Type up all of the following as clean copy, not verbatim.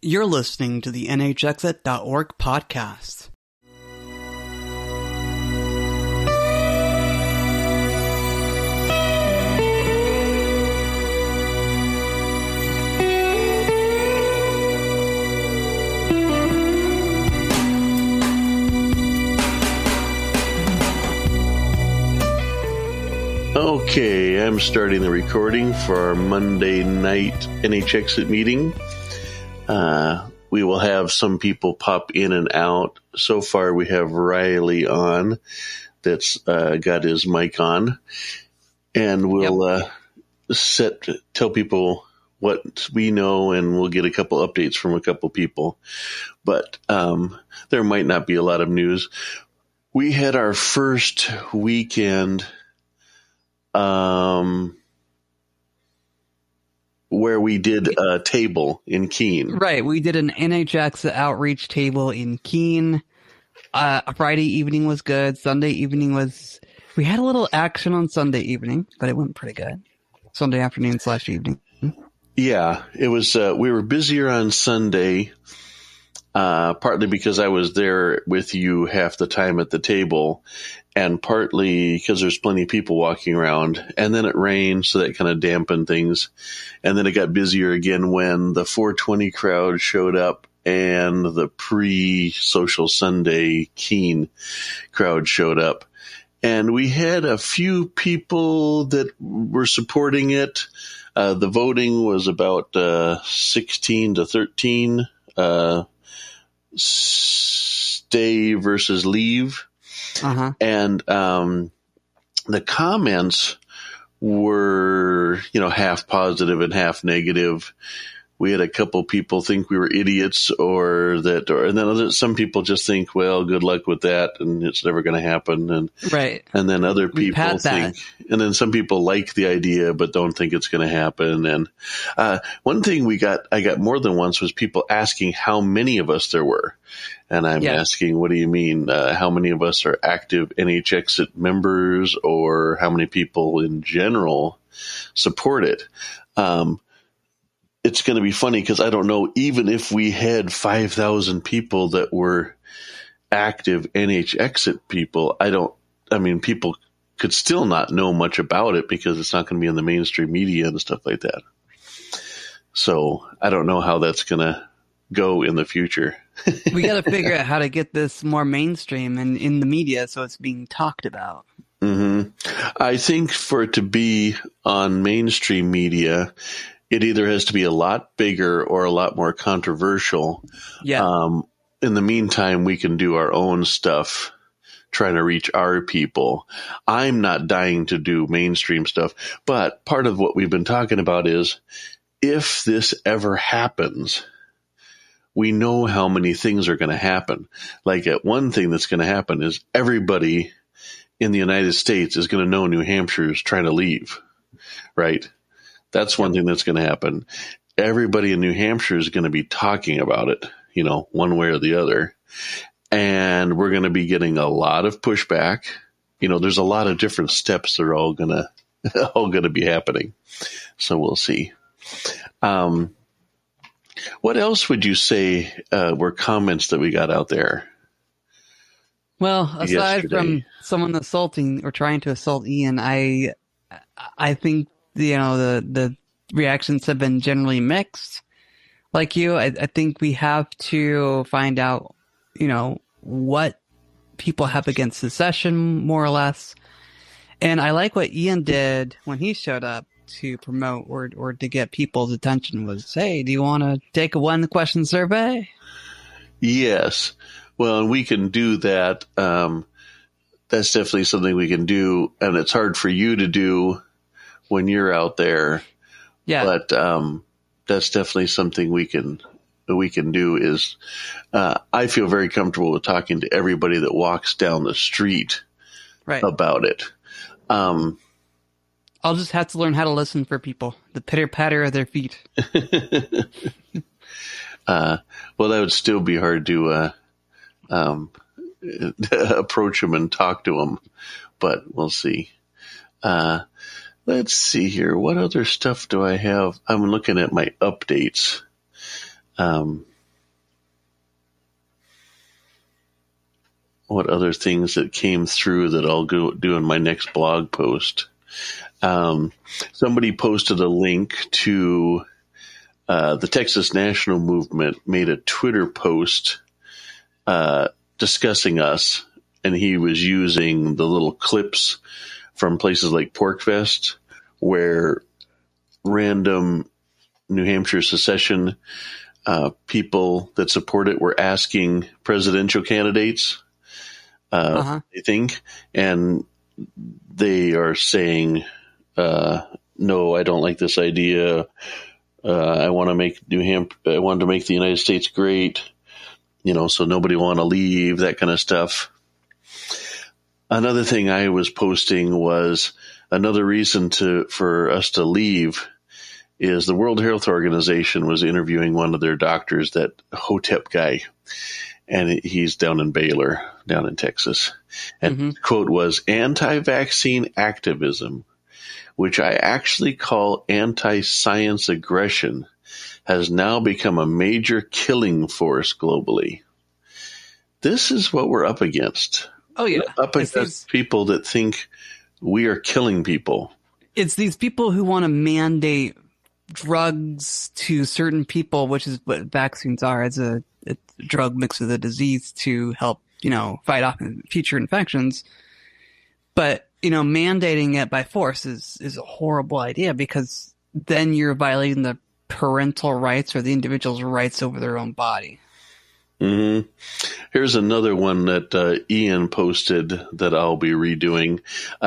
You're listening to the NHExit.org podcast. Okay, I'm starting the recording for our Monday night NHExit meeting. We will have some people pop in and out. So far, we have Riley on that's got his mic on. And we'll tell people what we know, and we'll get a couple updates from a couple people. But there might not be a lot of news. We had our first weekend where we did a table in Keene. Right, we did an NHExit outreach table in Keene. Friday evening was good. Sunday evening was... We had a little action on Sunday evening, but it went pretty good. Sunday afternoon / evening. Yeah, it was... we were busier on Sunday, partly because I was there with you half the time at the table, and partly because there's plenty of people walking around. And then it rained, so that kind of dampened things. And then it got busier again when the 420 crowd showed up and the pre-Social Sunday Keene crowd showed up. And we had a few people that were supporting it. The voting was about 16 to 13, stay versus leave. Uh-huh. And the comments were, half positive and half negative. We had a couple people think we were idiots, and then some people just think, well, good luck with that, and it's never going to happen. And right. And then other people think, and then some people like the idea but don't think it's going to happen. And one thing I got more than once was people asking how many of us there were. And I'm asking, what do you mean? How many of us are active NHExit members, or how many people in general support it? It's going to be funny because I don't know, even if we had 5,000 people that were active NHExit people, people could still not know much about it because it's not going to be in the mainstream media and stuff like that. So I don't know how that's going to go in the future. We got to figure out how to get this more mainstream and in the media so it's being talked about. Mm-hmm. I think for it to be on mainstream media, it either has to be a lot bigger or a lot more controversial. Yeah. In the meantime, we can do our own stuff, trying to reach our people. I'm not dying to do mainstream stuff, but part of what we've been talking about is if this ever happens, we know how many things are going to happen. Like one thing that's going to happen is everybody in the United States is going to know New Hampshire is trying to leave, right? That's one thing that's going to happen. Everybody in New Hampshire is going to be talking about it, one way or the other. And we're going to be getting a lot of pushback. There's a lot of different steps that are all going to be happening. So we'll see. What else would you say were comments that we got out there? Well, aside from someone assaulting or trying to assault Ian, I think the reactions have been generally mixed. Like you, I think we have to find out, what people have against secession, more or less. And I like what Ian did when he showed up to promote or to get people's attention was, hey, do you want to take a 1-question survey? Yes. Well, and we can do that. That's definitely something we can do. And it's hard for you to do when you're out there. Yeah. But that's definitely something we can do is I feel very comfortable with talking to everybody that walks down the street about it. I'll just have to learn how to listen for people, the pitter-patter of their feet. Well, that would still be hard to approach them and talk to them, but we'll see. Let's see here. What other stuff do I have? I'm looking at my updates. what other things that came through that I'll go do in my next blog post. Somebody posted a link to the Texas National Movement made a Twitter post discussing us, and he was using the little clips from places like PorcFest, where random New Hampshire secession people that support it were asking presidential candidates, I think, and they are saying, no, I don't like this idea. I want to make I wanted to make the United States great, so nobody want to leave, that kind of stuff. Another thing I was posting was another reason for us to leave is the World Health Organization was interviewing one of their doctors, that Hotep guy, and he's down in Baylor, down in Texas. And his quote was, "Anti-vaccine activism, which I actually call anti-science aggression, has now become a major killing force globally." This is what we're up against. Oh, yeah. We're up against people that think we are killing people. It's these people who want to mandate drugs to certain people, which is what vaccines are, as a drug mixed with a disease to help, fight off future infections. But, mandating it by force is a horrible idea, because then you're violating the parental rights or the individual's rights over their own body. Mm-hmm. Here's another one that Ian posted that I'll be redoing.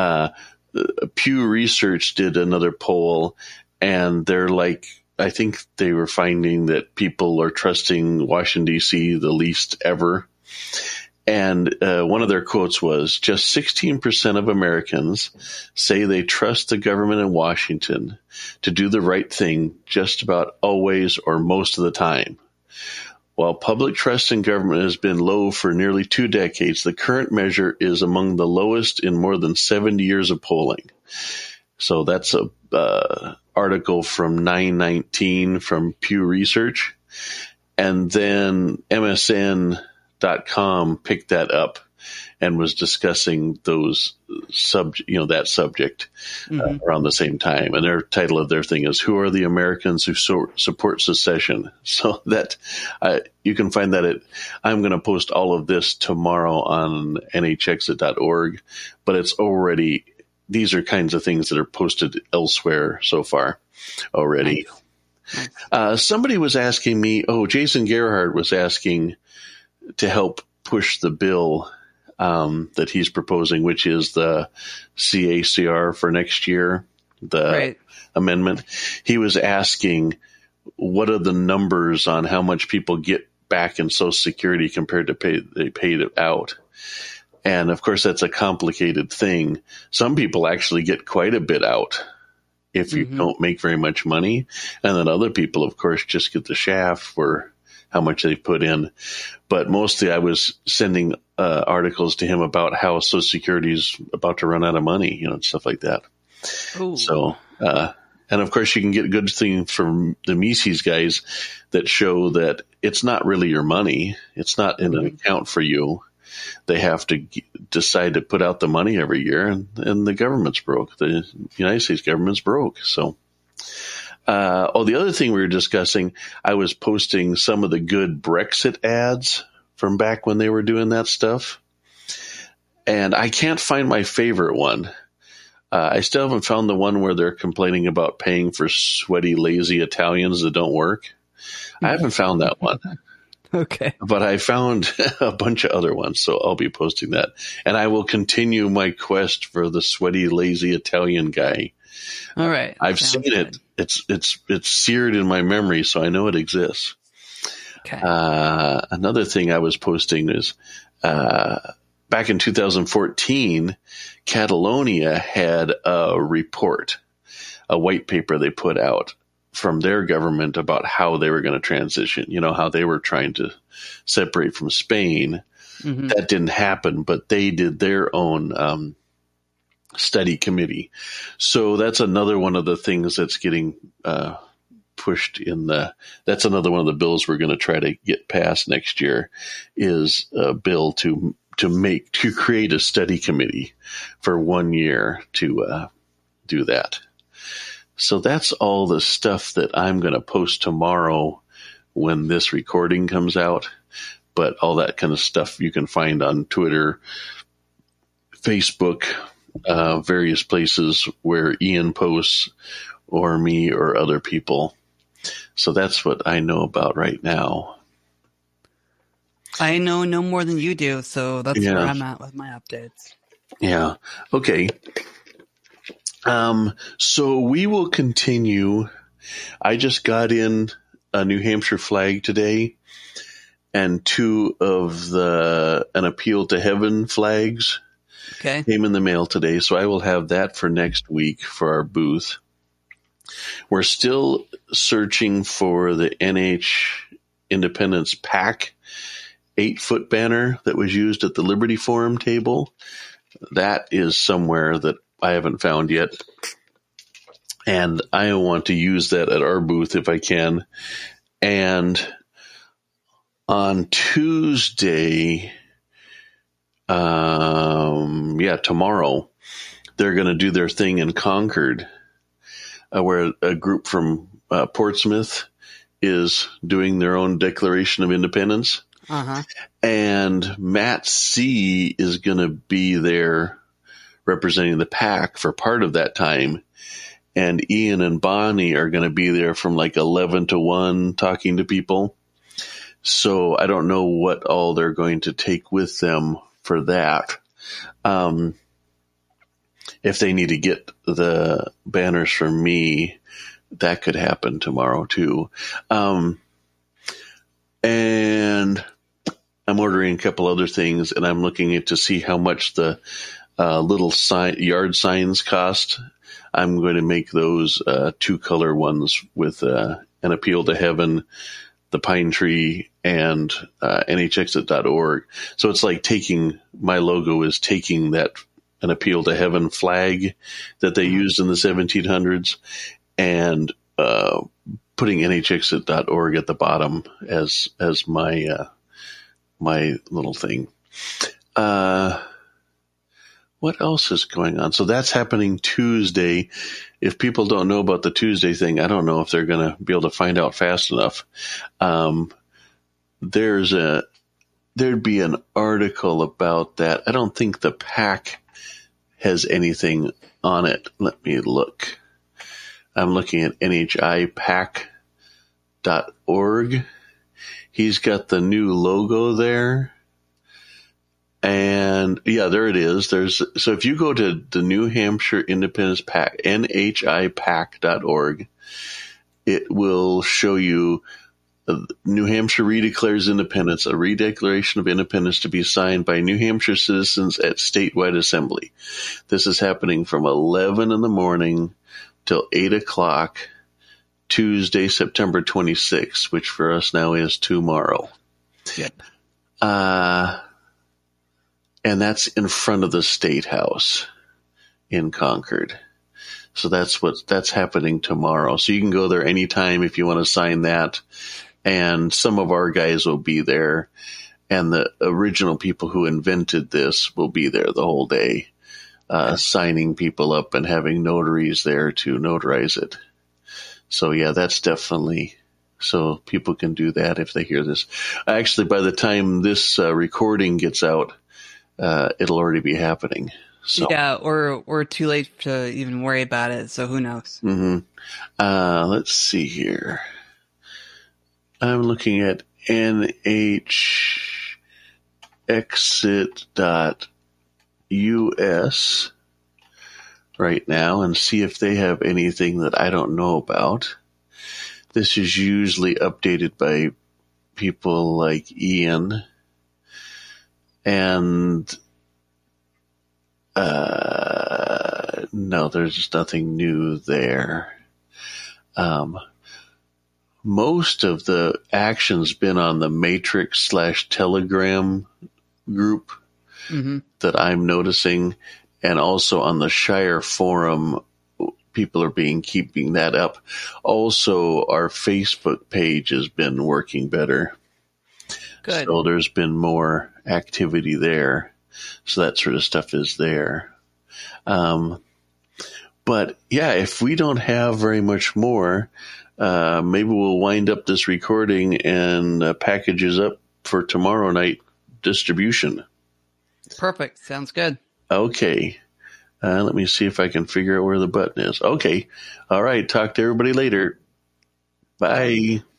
Pew Research did another poll, and they're like, I think they were finding that people are trusting Washington, D.C. the least ever. And one of their quotes was, just 16% of Americans say they trust the government in Washington to do the right thing just about always or most of the time. While public trust in government has been low for nearly 2 decades, the current measure is among the lowest in more than 70 years of polling. So that's a article from 9/19 from Pew Research. And then MSN.com picked that up and was discussing those that subject around the same time. And their title of their thing is, "Who are the Americans who support secession?" So that you can find that I'm going to post all of this tomorrow on nhexit.org, but it's already, these are kinds of things that are posted elsewhere so far already. Nice. Somebody was asking me, Jason Gerhardt was asking to help push the bill that he's proposing, which is the CACR for next year, the amendment. He was asking, what are the numbers on how much people get back in Social Security compared to they paid it out? And of course, that's a complicated thing. Some people actually get quite a bit out if you don't make very much money. And then other people, of course, just get the shaft for how much they put in. But mostly I was sending articles to him about how Social Security is about to run out of money, and stuff like that. Ooh. So, and of course you can get good things from the Mises guys that show that it's not really your money. It's not in an account for you. They have to decide to put out the money every year, and the government's broke. The United States government's broke. So, the other thing we were discussing, I was posting some of the good Brexit ads from back when they were doing that stuff. And I can't find my favorite one. I still haven't found the one where they're complaining about paying for sweaty, lazy Italians that don't work. I haven't found that one. Okay. But I found a bunch of other ones, so I'll be posting that. And I will continue my quest for the sweaty, lazy Italian guy. All right. I've seen it. It's seared in my memory, so I know it exists. Okay. Another thing I was posting is back in 2014, Catalonia had a report, a white paper they put out from their government about how they were going to transition, how they were trying to separate from Spain. That didn't happen, but they did their own study committee. So that's another one of the things that's getting pushed that's another one of the bills we're going to try to get passed next year, is a bill to to create a study committee for 1 year to do that. So that's all the stuff that I'm going to post tomorrow when this recording comes out. But all that kind of stuff you can find on Twitter, Facebook, various places where Ian posts, or me or other people. So that's what I know about right now. I know no more than you do, so that's where I'm at with my updates. Yeah. Okay. So we will continue. I just got in a New Hampshire flag today and 2 of an Appeal to Heaven flags came in the mail today. So I will have that for next week for our booth. We're still searching for the NH Independence PAC 8-foot banner that was used at the Liberty Forum table. That is somewhere that I haven't found yet. And I want to use that at our booth if I can. And on Tuesday, tomorrow, they're going to do their thing in Concord, where a group from Portsmouth is doing their own Declaration of Independence. Uh-huh. And Matt C. is going to be there representing the PAC for part of that time. And Ian and Bonnie are going to be there from like 11 to 1 talking to people. So I don't know what all they're going to take with them for that. If they need to get the banners from me, that could happen tomorrow too. And I'm ordering a couple other things, and I'm looking at to see how much the little yard signs cost. I'm going to make those 2-color ones with an Appeal to Heaven, the Pine Tree, and nhexit.org. So it's like my logo is taking an Appeal to Heaven flag that they used in the 1700s and putting nhexit.org at the bottom as my my little thing. What else is going on? So that's happening Tuesday. If people don't know about the Tuesday thing, I don't know if they're going to be able to find out fast enough. There'd be an article about that. I don't think the PAC has anything on it. Let me look. I'm looking at nhipac.org. He's got the new logo there. And yeah, there it is. So if you go to the New Hampshire Independence PAC, nhipac.org, it will show you New Hampshire redeclares independence, a redeclaration of independence to be signed by New Hampshire citizens at statewide assembly. This is happening from 11 in the morning till 8 o'clock, Tuesday, September 26th, which for us now is tomorrow. Yep. And that's in front of the State House in Concord. So that's happening tomorrow. So you can go there anytime if you want to sign that. And some of our guys will be there. And the original people who invented this will be there the whole day, signing people up and having notaries there to notarize it. So yeah, that's definitely, so people can do that if they hear this. Actually, by the time this recording gets out, it'll already be happening. So. Yeah, or too late to even worry about it. So who knows? Mm-hmm. Let's see here. I'm looking at nhexit.us right now and see if they have anything that I don't know about. This is usually updated by people like Ian. And no, there's just nothing new there. Most of the action's been on the Matrix/Telegram group that I'm noticing, and also on the Shire Forum. People are keeping that up. Also, our Facebook page has been working better. Good. So there's been more activity there. So that sort of stuff is there. But yeah, if we don't have very much more, maybe we'll wind up this recording and packages up for tomorrow night distribution. Perfect. Sounds good. Okay. Let me see if I can figure out where the button is. Okay. All right. Talk to everybody later. Bye.